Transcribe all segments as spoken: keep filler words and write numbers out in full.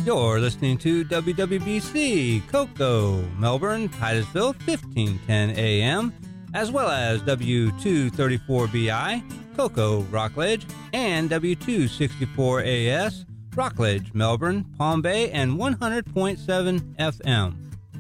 You're listening to W W B C, Cocoa, Melbourne, Titusville, fifteen ten A M, as well as W two thirty-four B I, Cocoa, Rockledge, and W two sixty-four A S, Rockledge, Melbourne, Palm Bay, and one hundred point seven F M.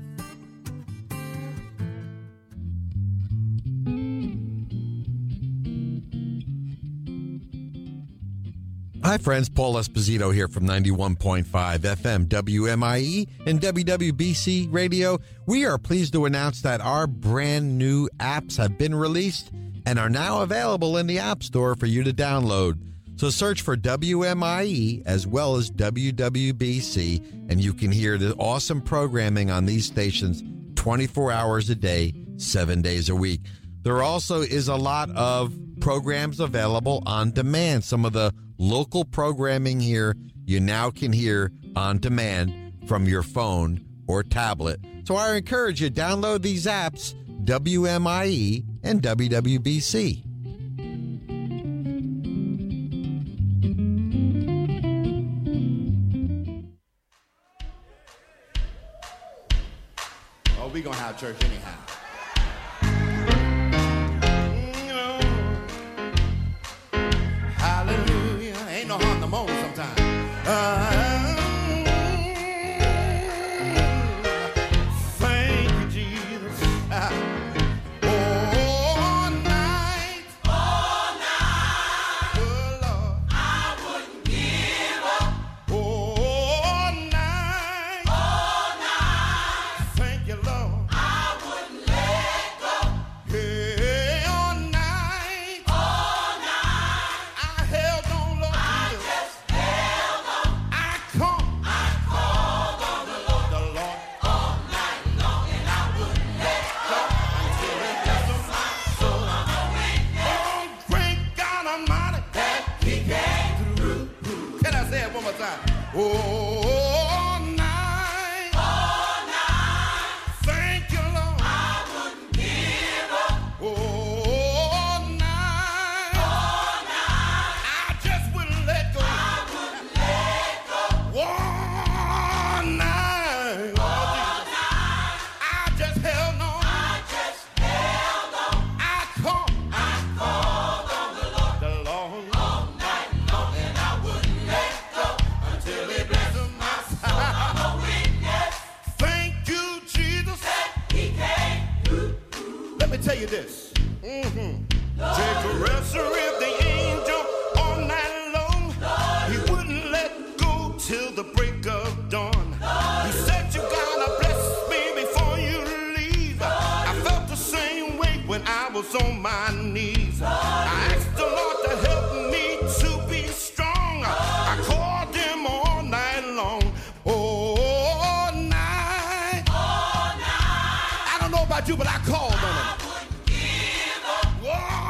Hi friends, Paul Esposito here from ninety-one point five F M W M I E and W W B C Radio. We are pleased to announce that our brand new apps have been released and are now available in the App Store for you to download. So search for W M I E as well as W W B C, and you can hear the awesome programming on these stations twenty-four hours a day, seven days a week. There also is a lot of programs available on demand. Some of the local programming here you now can hear on demand from your phone or tablet. So I encourage you, download these apps, W M I E and W W B C. Oh, we gonna have church anyhow. Hallelujah. Ain't no harm to moan sometimes. Uh, thank you, Jesus. Uh, all night. All night. Oh, Lord. I wouldn't give up. All night. All night. Thank you, Lord. I wouldn't let go. Yeah, all night. All night. I held on, Lord. I Jesus. Just held on. I come. I called on the Lord. The Lord. All night long, and I wouldn't let go until He blessed my soul. I'm a witness. Oh, great God Almighty, that He came through. Can I say it one more time? All night. All night. Thank you, Lord. I wouldn't give up. All night. All night. I just wouldn't let go. I wouldn't let go. One night. All night. I just held on. I just held on. I called. I called on the Lord. The Lord. All night long, and I wouldn't let go until He blessed my soul. I'm a witness. Thank you, Jesus. That He came through. Let me tell you this. Mm-hmm. Take a rest with the angel all night long. He wouldn't let go till the break of dawn. He said you gotta bless me before you leave. I felt the same way when I was on my knees. I asked the Lord to help me to be strong. I called Him all night long. All night. All night. I don't know about you, but I called on Him. I wouldn't give up.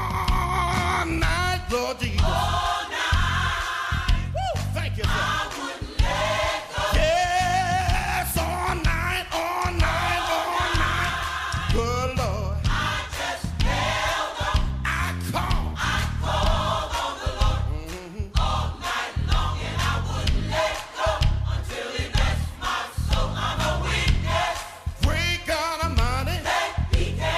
All night, Lord Jesus. All night. Woo, thank you, sir. I wouldn't let go. Yes, all night, all night, all night. Good Lord. I just held on. I called. I called on the Lord. All night long, and I wouldn't let go until He blessed my soul. I'm a witness. Great God Almighty. That He came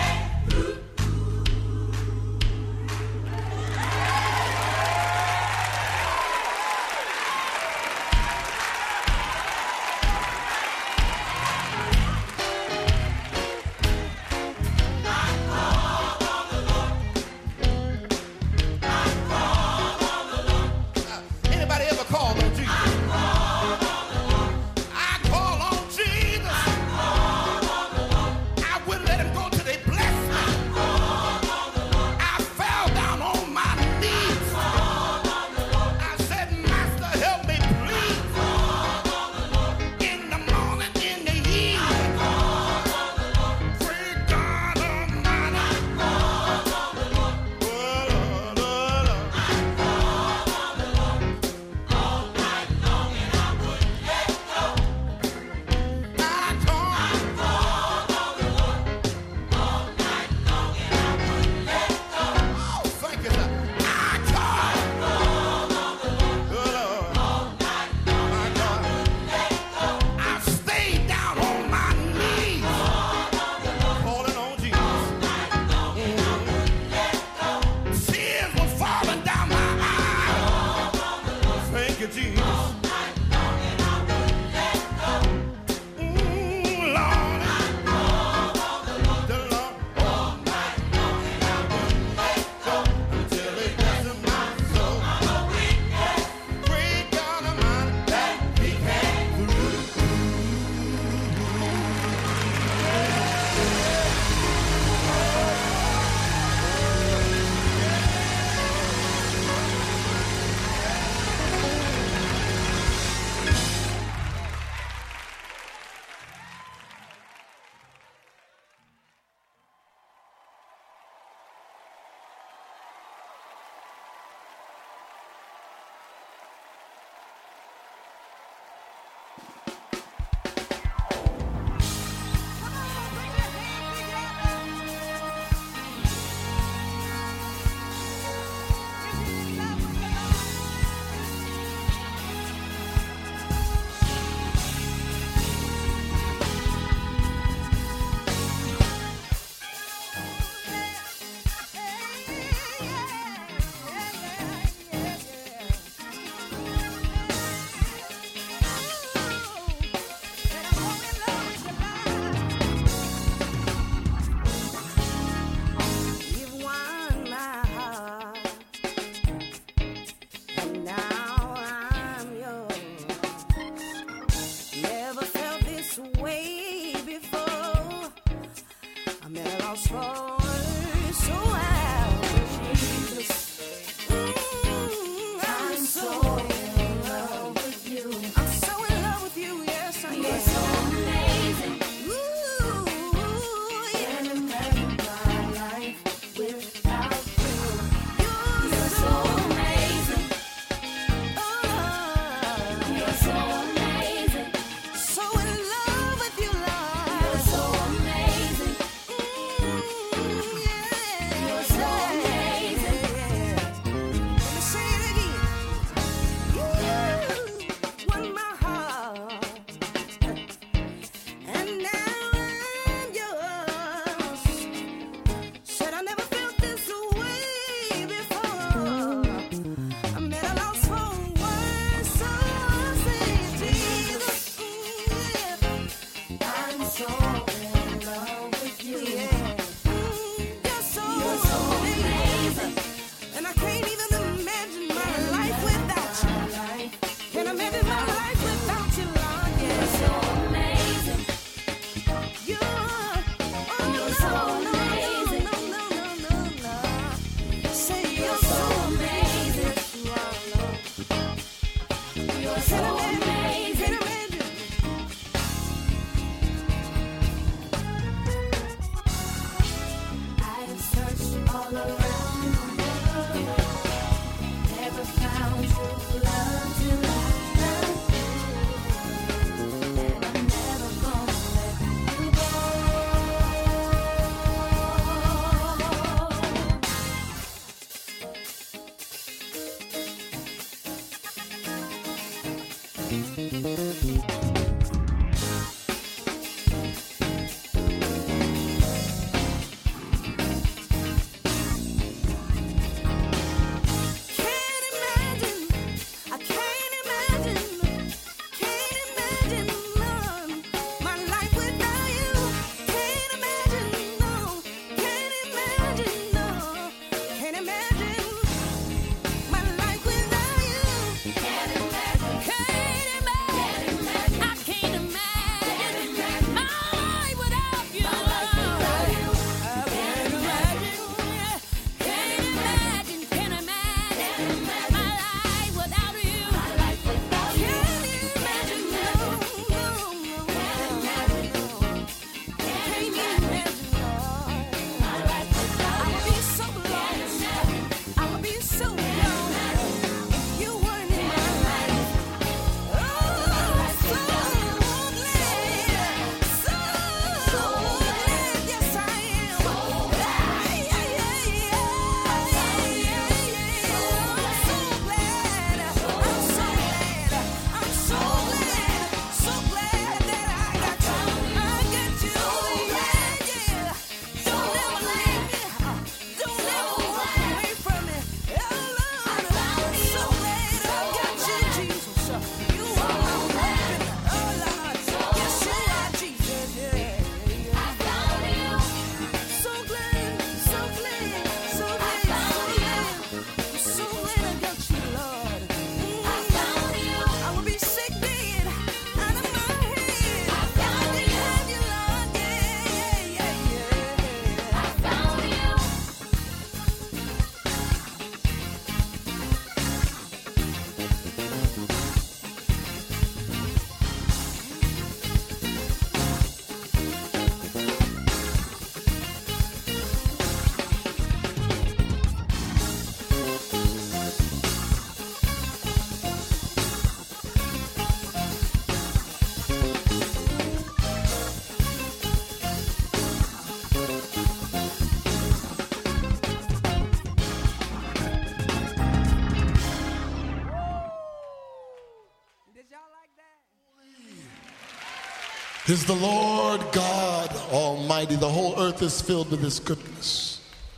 Is the Lord God Almighty. The whole earth is filled with his goodness.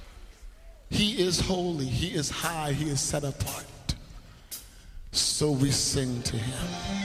He is holy, he is high, he is set apart. So we sing to him.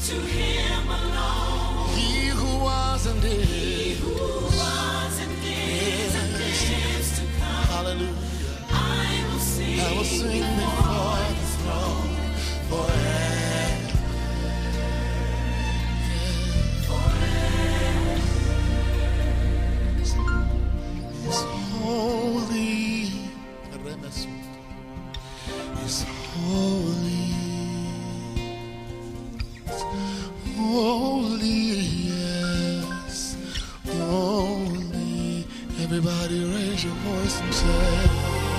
He who was and is, he who was and is. your voice and say,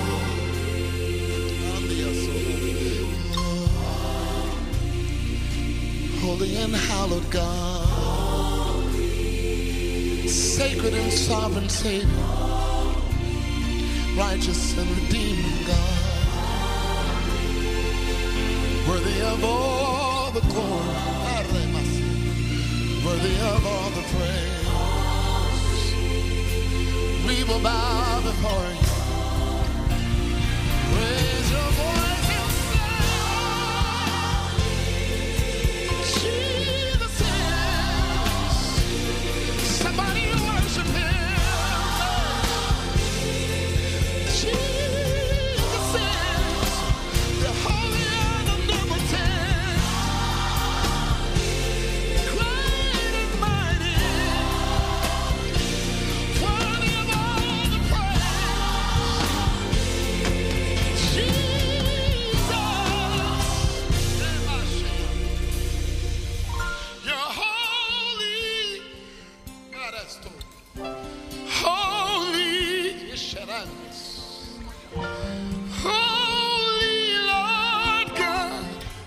Holy and hallowed God, sacred and sovereign Savior, righteous and redeeming God, worthy of all the glory, worthy of all the praise. We will bow before you. Raise your voice and say, Jesus is. Somebody worship him. Jesus is the holy and omnipotent, great and mighty, worthy of all the praise. Jesus, you're holy. God, that's true. Holy, Yesharanis. Holy Lord God.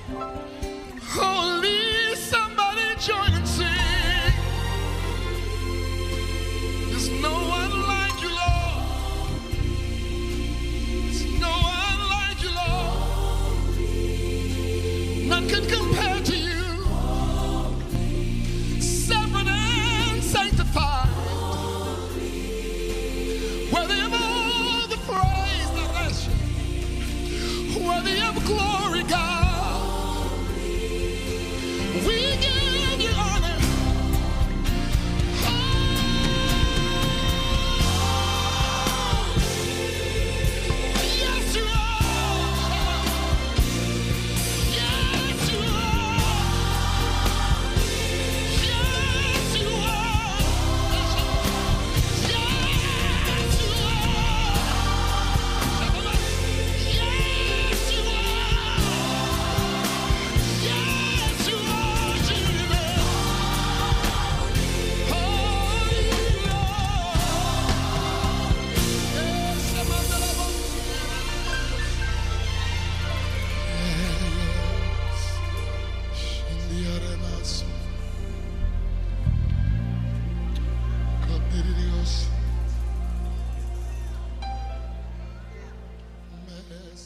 Holy, somebody join and sing. There's no one like you, Lord. There's no one like you, Lord. None can compare to you. Separate and sanctified. Worthy of all the praise that bless you. Worthy of glory, God. We give you honor. Oh, yes, you are. Yes, you are. Yes, you are. Yes, you are. Yes, you are. Yes, you are, Jesus. Holy Lord. Yes, Shabbat-shalom. Yes. Shindiaremasu. Kabiridios. Mes.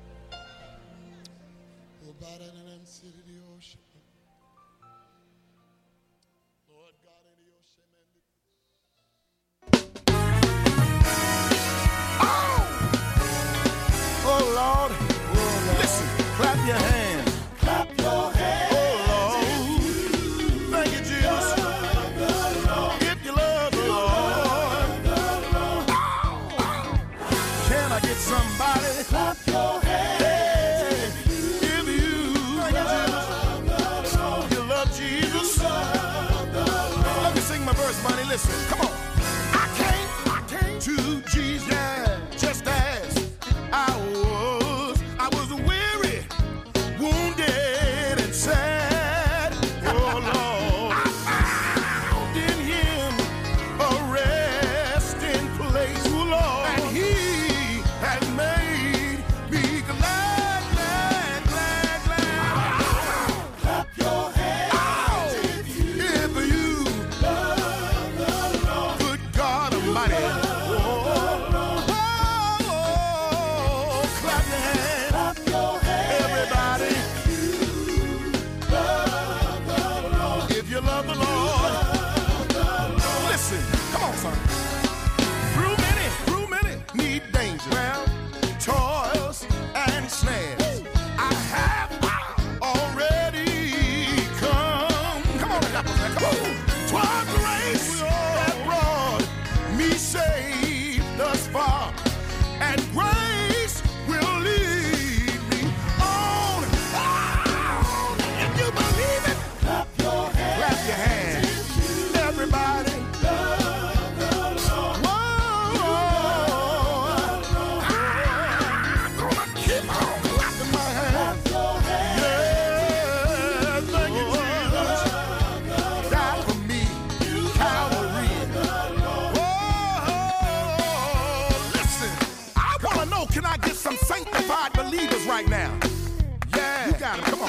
Obarananansiridios. Lord God, in your shame. Oh Lord, listen, clap your hands. Clap your hands. Oh Lord, thank you, Jesus. If you love the Lord, can I get somebody? Clap your hands. If you, thank you, Jesus. You love Jesus. Let me sing my verse, Bunny. Listen, come on. I came, I came to Jesus just as I was. I was weary, wounded, and sad. Oh Lord, I found in Him a resting place. Oh Lord, and He has made me glad, glad, glad, glad. Clap your hands if you love the Lord.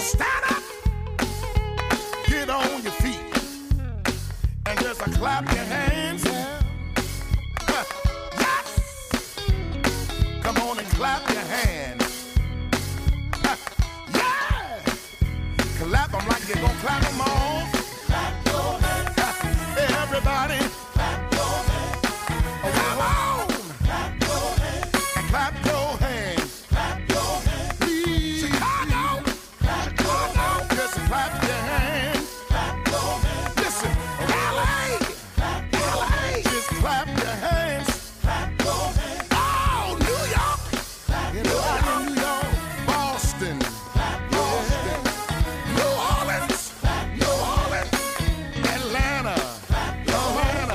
stand up, get on your feet, and just uh, clap your hands. Huh. Yes! Come on and clap your hands. Huh. Yeah! Clap them like you're gonna clap them all. Clap your hands. Huh. Hey, everybody. Clap your hands. Oh, come on. Clap your hands. Clap your hands. Clap your hands. Please. Chicago. Clap Chicago. Just clap your hands. Clap your hands. Listen. L A. Clap L A. Just clap your hands. Clap your hands. Oh, New York. Clap New York. New York. Boston. Clap Boston. New Orleans. Clap New Orleans. Atlanta. Clap Atlanta.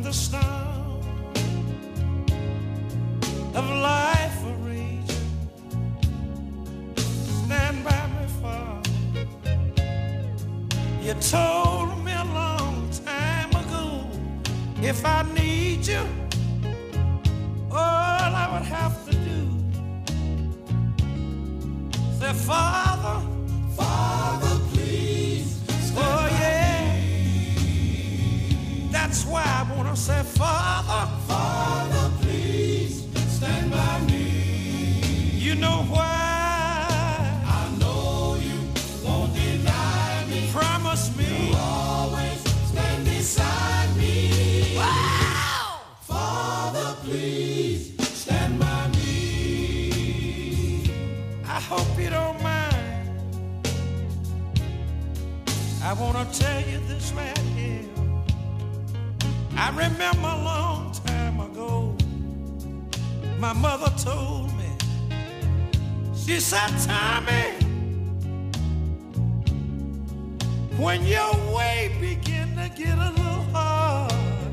the storm of life a raging, stand by me, Father. You told me a long time ago, if I need you, all I would have to do, say, Father, Father, please stand oh, yeah. by me. That's why I want to say, Father, Father, please stand by me. You know why? I know you won't deny me. Promise me you'll always stand beside me. Wow! Father, please stand by me. I hope you don't mind. I want to tell you this right here. I remember a long time ago, my mother told me, she said, Tommy, when your way begin to get a little hard,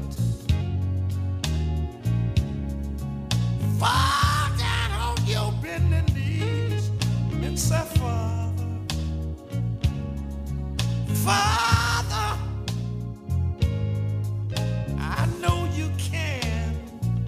fall down on your bending knees and say, Father, Father, I know you can,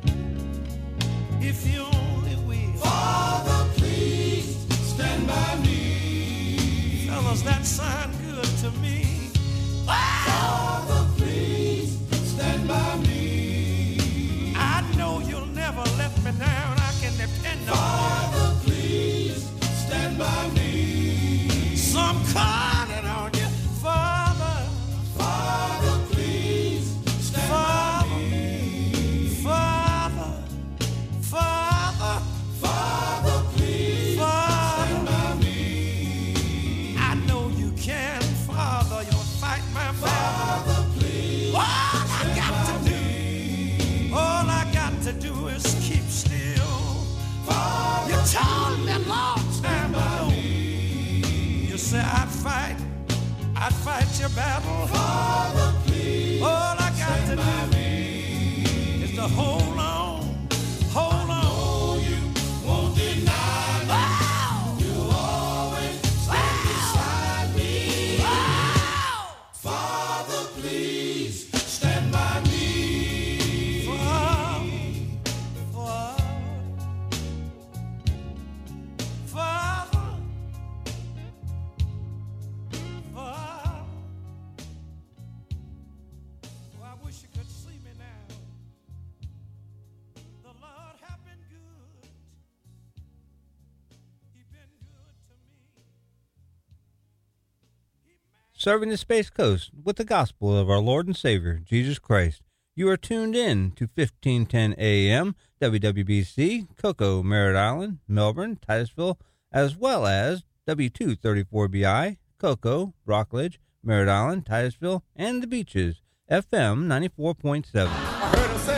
if you only will. Father, please stand by me. Fellas, that sound good to me. Wow. Father, please stand by me. I know you'll never let me down. I can depend on you. Father, please stand by me. Some calling on you. Father, Father, please stand Father, by me. Father, Father, Father, please Father, stand by me. I know you can, Father. You'll fight my battle. Father, please all I got to do, all I got to do is keep still. Father, you told me a long time ago. You said I'd fight. I'd fight your battle. Father, please all I got to do me. Is to hold on, hold on. Oh, you won't deny me. Wow. You'll always stand wow. beside me. Wow. Father, please stand by me. Father, Father, Father. Oh, I wish you could see me now. The Lord have been good. He's been good to me. He Serving the Space Coast with the gospel of our Lord and Savior, Jesus Christ. You are tuned in to fifteen ten A M, W W B C, Cocoa, Merritt Island, Melbourne, Titusville, as well as W two thirty-four B I, Cocoa, Rockledge, Merritt Island, Titusville, and the Beaches, F M ninety-four point seven. I heard her say